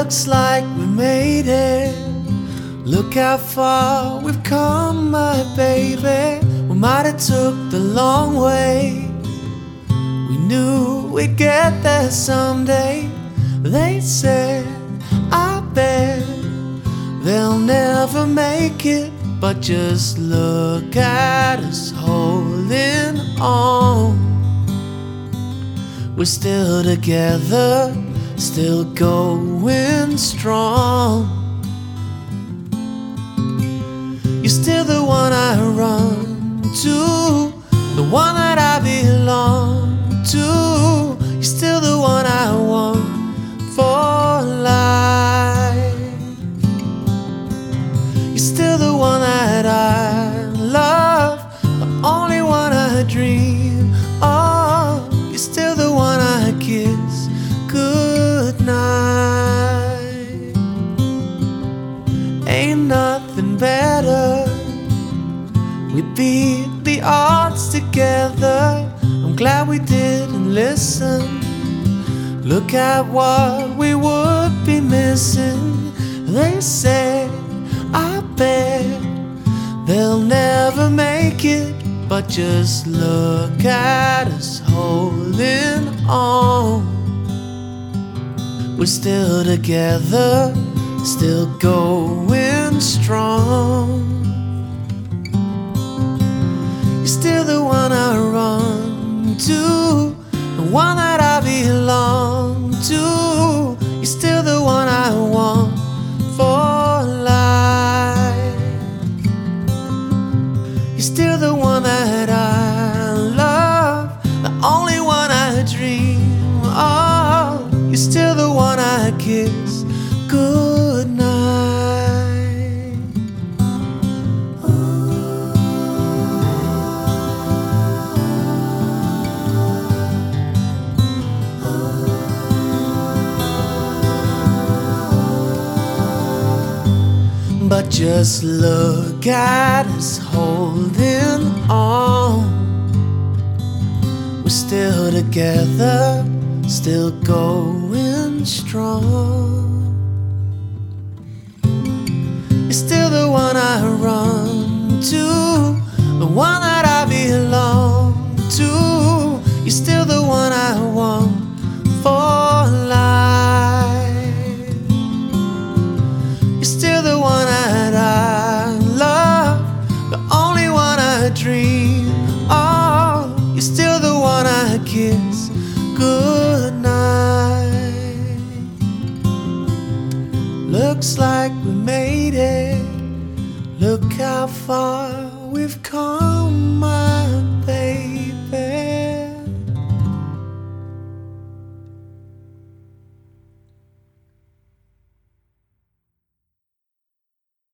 Looks like we made it. Look how far we've come, my baby. We might have took the long way. We knew we'd get there someday. They said, I bet they'll never make it. But just look at us holding on. We're still together, still going strong. You're still the one I run to, the one that I belong to. You're still the one I want for life. You're still the one that I love, the only one I dream of. You're still the one I kiss goodnight. Ain't nothing better. We beat the odds together. I'm glad we didn't listen. Look at what we would be missing. They said, I bet they'll never make it. But just look at us holding on. We're still together, still going strong. You're still the one I run to, the one that I belong to. You're still the one I want for life. You're still the one that I love, the only one I dream of. You're still the one I kiss goodnight. But just look at us holding on. We're still together, still going strong. You're still the one I run to, the one that I belong to. You're still the one I want for life. You're still the one that I love, the only one I dream of. You're still the one I kiss goodnight. Looks like we made it. Look how far we've come, my